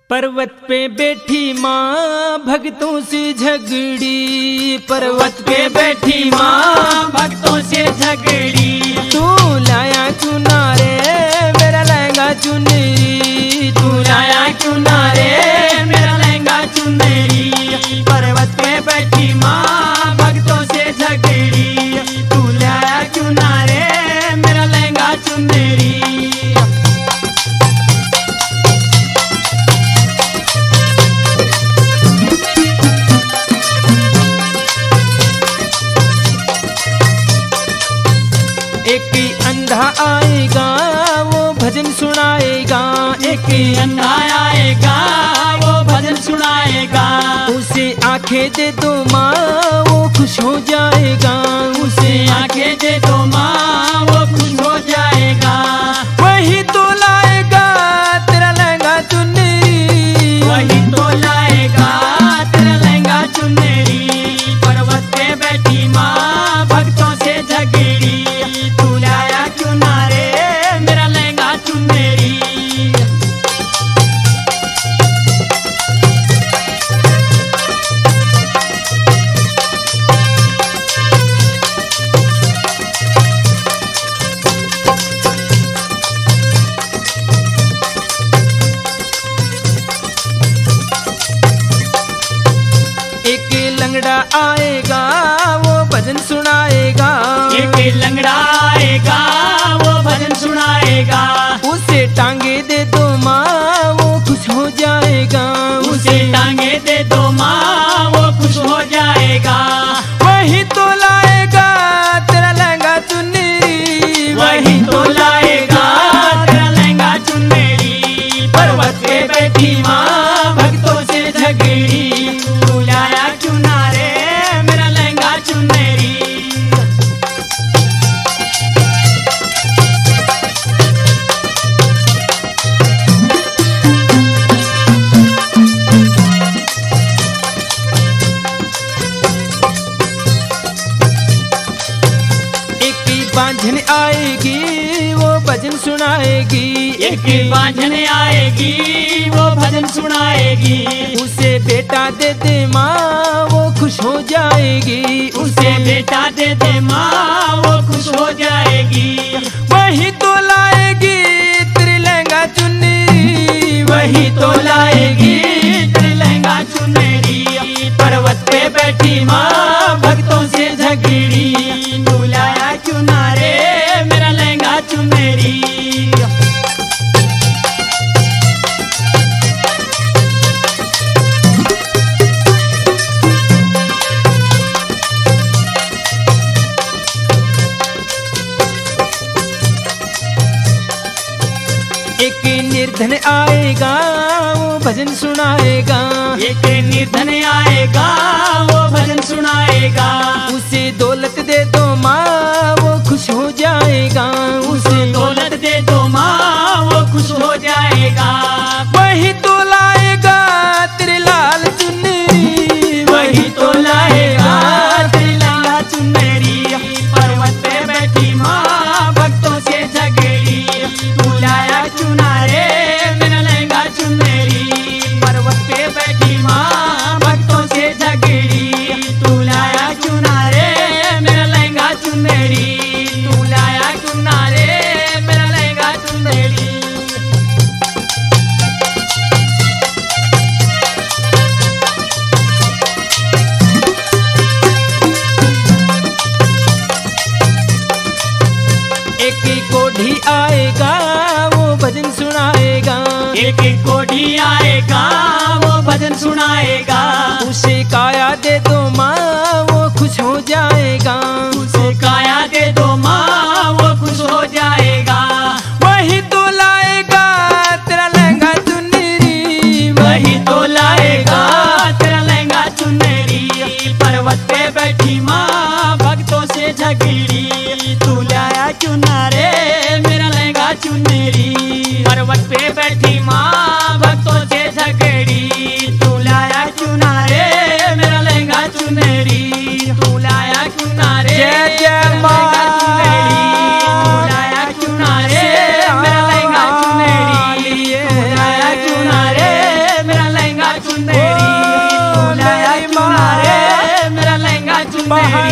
पर्वत पे बैठी माँ भक्तों से झगड़ी, पर्वत पे बैठी माँ भक्तों से झगड़ी। तू लाया क्यों नारे मेरा लहंगा चुनरी, तू लाया क्यों नारे मेरा लहंगा चुनरी। पर्वत पे बैठी माँ भक्तों से झगड़ी, तू लाया क्यों नारे मेरा लहंगा चुनरी। एक अंधा आएगा वो भजन सुनाएगा, एक अंधा आएगा वो भजन सुनाएगा। उसे आंखें दे दो माँ वो खुश हो जाएगा, उसे आंखें दे दो माँ वो खुश हो जाएगा। वही तो लाएगा तेरा लहंगा चुनरी, वही तो लाएगा तेरा लहंगा चुनरी। पर्वत पे बैठी माँ भक्तों से झगड़ी, लंगड़ा आएगा वो भजन सुनाएगा, एक लंगड़ा आएगा वो भजन सुनाएगा। उसे टांगे दे दो माँ वो खुश हो जाएगा, उसे टांगे दे दो माँ वो खुश हो जाएगा। वही तो लाएगा तेरा लहंगा चुनरी, वही तो लाएगा तेरा लहंगा चुनरी। पर्वत पे बैठी माँ भक्तों से झगड़ी, तू लाया क्यों नारे मेरा लहंगा चुनरी। एक बांझन आएगी वो भजन सुनाएगी, एक बांझन आएगी वो भजन सुनाएगी। उसे बेटा दे दे माँ वो खुश हो जाएगी, उसे बेटा दे दे माँ वो खुश हो जाएगी। वही तो लाएगी तेरी लहंगा चुनरी, वही तो लाएगी तेरी लहंगा चुनरी। पर्वत पे बैठी माँ भक्तों से झगड़ी, तू लाया क्यों नारे मेरा लहंगा चुनरी। एक निर्धन आएगा वो भजन सुनाएगा, एक निर्धन आएगा वो भजन सुनाएगा। उसे दौलत दे दो माँ वो खुश हो जाएगा, उसे दौलत दे दो माँ वो खुश हो जाएगा। वही तो लाएगा तेरे लाल चुनरी, वही तो लाएगा तेरी लाल चुनरी। पर्वत पे बैठी माँ भक्तों से झगड़ी, तू लाया क्यों नारे मेरा लहंगा चुनरी। पर्वत पे बैठी माँ भक्तों से झगड़ी, तू लाया क्यों नारे मेरा लहंगा चुनरी, तू लाया क्यों नारे मेरा लहंगा चुनरी। एक कोढ़ी आएगा वो भजन सुनाएगा, एक कोढ़ी आएगा वो भजन सुनाएगा। उसे काया दे दो माँ वो खुश हो जाएगा, उसे काया दे दो माँ वो खुश हो जाएगा। वही तो लाएगा तेरा लहंगा चुनरी, वही तो लाएगा तेरा लहंगा चुनरी। पर्वत पे बैठी माँ भक्तों से झगड़ी, तू लाया क्यों नारे मेरा लहंगा चुनरी। पर्वत पे बैठी माँ भक्तों से झगड़ी, तू लाया क्यों नारे मेरा लहंगा चुनरी, तू लाया क्यों नारे। जय जय माँ, तू लाया क्यों नारे। बाहर